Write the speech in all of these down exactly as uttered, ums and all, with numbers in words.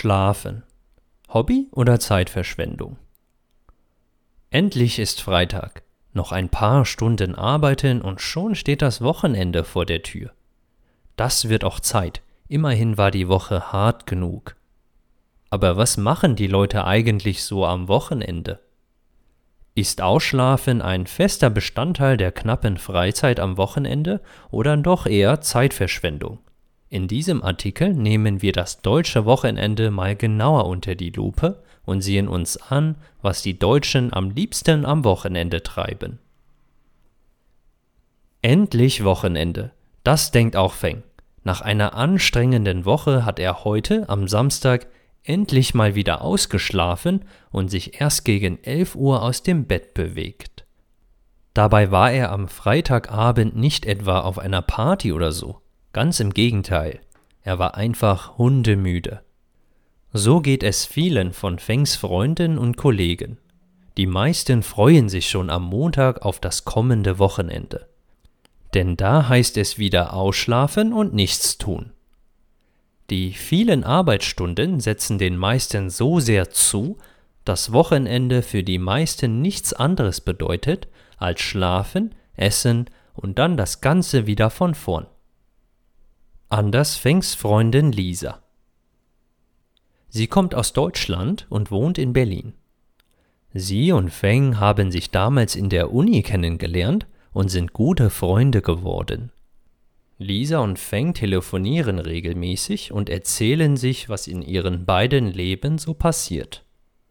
Schlafen. Hobby oder Zeitverschwendung? Endlich ist Freitag. Noch ein paar Stunden arbeiten und schon steht das Wochenende vor der Tür. Das wird auch Zeit. Immerhin war die Woche hart genug. Aber was machen die Leute eigentlich so am Wochenende? Ist Ausschlafen ein fester Bestandteil der knappen Freizeit am Wochenende oder doch eher Zeitverschwendung? In diesem Artikel nehmen wir das deutsche Wochenende mal genauer unter die Lupe und sehen uns an, was die Deutschen am liebsten am Wochenende treiben. Endlich Wochenende, das denkt auch Feng. Nach einer anstrengenden Woche hat er heute, am Samstag, endlich mal wieder ausgeschlafen und sich erst gegen elf Uhr aus dem Bett bewegt. Dabei war er am Freitagabend nicht etwa auf einer Party oder so. Ganz im Gegenteil, er war einfach hundemüde. So geht es vielen von Fengs Freunden und Kollegen. Die meisten freuen sich schon am Montag auf das kommende Wochenende. Denn da heißt es wieder ausschlafen und nichts tun. Die vielen Arbeitsstunden setzen den meisten so sehr zu, dass Wochenende für die meisten nichts anderes bedeutet als schlafen, essen und dann das Ganze wieder von vorn. Anders Fengs Freundin Lisa. Sie kommt aus Deutschland und wohnt in Berlin. Sie und Feng haben sich damals in der Uni kennengelernt und sind gute Freunde geworden. Lisa und Feng telefonieren regelmäßig und erzählen sich, was in ihren beiden Leben so passiert.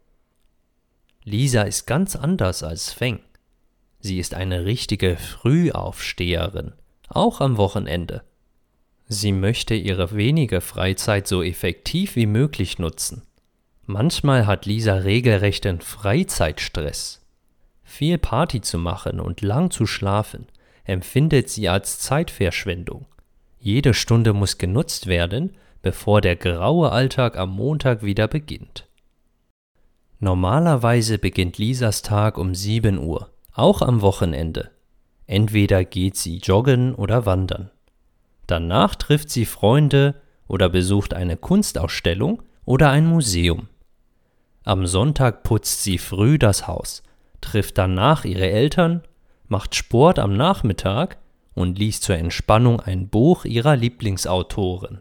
Lisa ist ganz anders als Feng. Sie ist eine richtige Frühaufsteherin, auch am Wochenende. Sie möchte ihre wenige Freizeit so effektiv wie möglich nutzen. Manchmal hat Lisa regelrechten Freizeitstress. Viel Party zu machen und lang zu schlafen empfindet sie als Zeitverschwendung. Jede Stunde muss genutzt werden, bevor der graue Alltag am Montag wieder beginnt. Normalerweise beginnt Lisas Tag um sieben Uhr, auch am Wochenende. Entweder geht sie joggen oder wandern. Danach trifft sie Freunde oder besucht eine Kunstausstellung oder ein Museum. Am Sonntag putzt sie früh das Haus, trifft danach ihre Eltern, macht Sport am Nachmittag und liest zur Entspannung ein Buch ihrer Lieblingsautorin.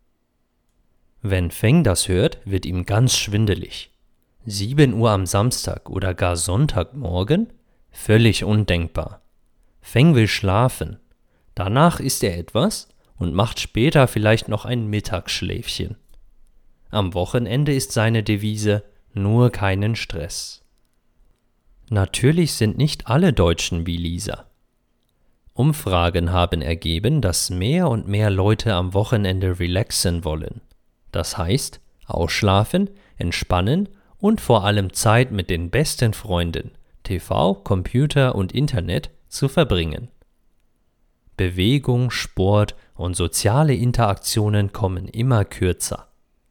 Wenn Feng das hört, wird ihm ganz schwindelig. sieben Uhr am Samstag oder gar Sonntagmorgen? Völlig undenkbar. Feng will schlafen. Danach isst er etwas und macht später vielleicht noch ein Mittagsschläfchen. Am Wochenende ist seine Devise: nur keinen Stress. Natürlich sind nicht alle Deutschen wie Lisa. Umfragen haben ergeben, dass mehr und mehr Leute am Wochenende relaxen wollen. Das heißt, ausschlafen, entspannen und vor allem Zeit mit den besten Freunden, T V, Computer und Internet zu verbringen. Bewegung, Sport und soziale Interaktionen kommen immer kürzer.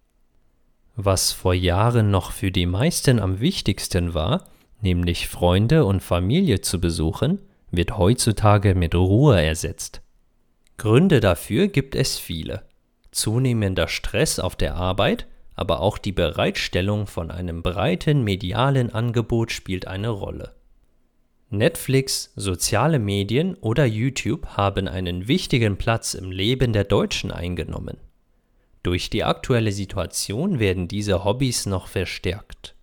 Was vor Jahren noch für die meisten am wichtigsten war, nämlich Freunde und Familie zu besuchen, wird heutzutage mit Ruhe ersetzt. Gründe dafür gibt es viele. Zunehmender Stress auf der Arbeit, aber auch die Bereitstellung von einem breiten medialen Angebot spielt eine Rolle. Netflix, soziale Medien oder YouTube haben einen wichtigen Platz im Leben der Deutschen eingenommen. Durch die aktuelle Situation werden diese Hobbys noch verstärkt.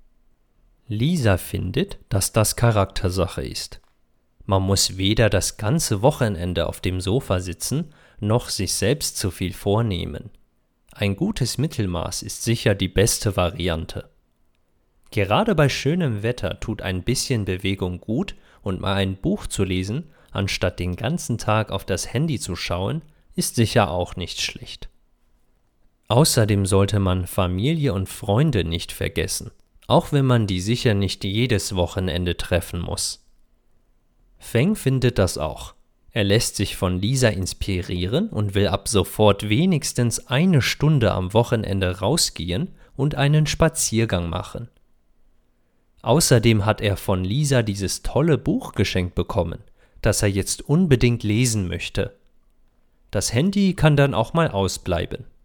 Lisa findet, dass das Charaktersache ist. Man muss weder das ganze Wochenende auf dem Sofa sitzen, noch sich selbst zu viel vornehmen. Ein gutes Mittelmaß ist sicher die beste Variante. Gerade bei schönem Wetter tut ein bisschen Bewegung gut und mal ein Buch zu lesen, anstatt den ganzen Tag auf das Handy zu schauen, ist sicher auch nicht schlecht. Außerdem sollte man Familie und Freunde nicht vergessen, auch wenn man die sicher nicht jedes Wochenende treffen muss. Feng findet das auch. Er lässt sich von Lisa inspirieren und will ab sofort wenigstens eine Stunde am Wochenende rausgehen und einen Spaziergang machen. Außerdem hat er von Lisa dieses tolle Buch geschenkt bekommen, das er jetzt unbedingt lesen möchte. Das Handy kann dann auch mal ausbleiben.